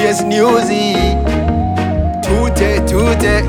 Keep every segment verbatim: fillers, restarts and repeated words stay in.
It's newsy. Tute, tute.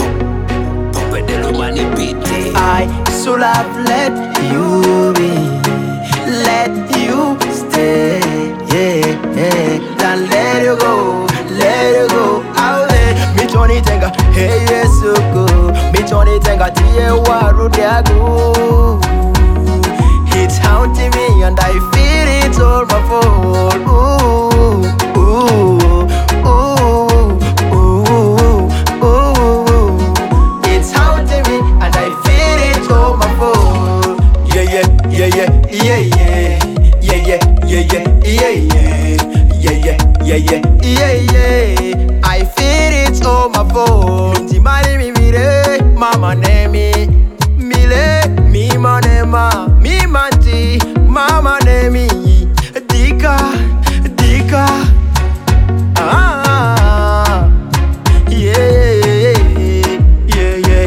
I should have let you be, let you stay, yeah, yeah. Then let you go, let you go out there. Me Johnny Tenga, hey yes so good. Me Johnny Tenga, tie waru diago. It's haunting me and I feel it all my fault. Ooh, ooh, ooh, ooh, ooh. It's haunting me and I feel it all my fault. Yeah, yeah, yeah, yeah, yeah, yeah, yeah, yeah, yeah, yeah, yeah, yeah, yeah, yeah, yeah. I feel it all my fault. Minti mani mi mire, mama nemi, mile, mi manema, mi manti, mama nemi, dika, dika. Ah, yeah, yeah, yeah.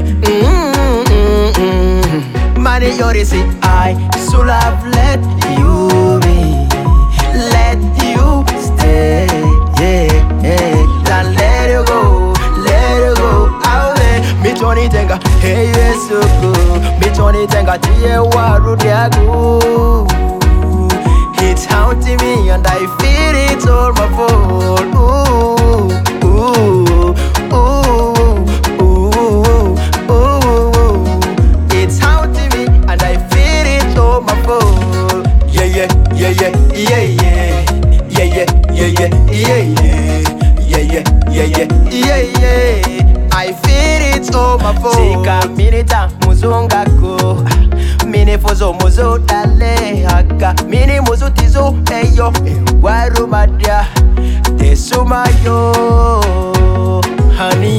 Mm-hmm. Money, you see, I should have let you be, let you stay, yeah, yeah. Then let you go, let you go out there. Me Johnny Tenga, hey yes so good. Me Johnny Tenga, tie waru diago. It's haunting me and I feel it all my fault. Ooh, ooh, ooh, ooh, ooh. It's haunting me and I feel it all my fault. Yeah, yeah, yeah, yeah, yeah, yeah, yeah, yeah, yeah, yeah, yeah, yeah, yeah, yeah, yeah, yeah. I feel it all my fault. Take a minute, muzunga ko. Mini fozo muzo dale haka. Mini muzo tizo eyo waru madya. Desuma yo, honey.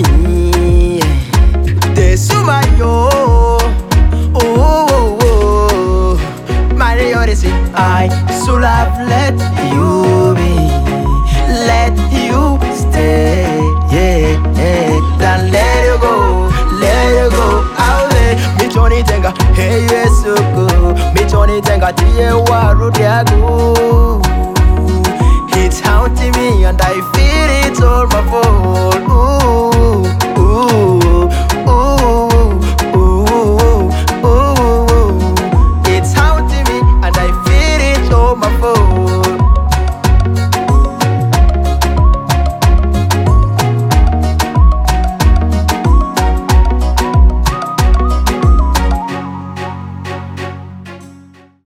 Desuma yo. Oh, oh, oh. Money you see, I should have let you be, let you stay, yeah, yeah. Then let you go, let you go out there. Me Johnny Tenga, hey yes so good. Me Johnny Tenga, tie waru diago. It's haunting me and I feel it all my fault. Ooh.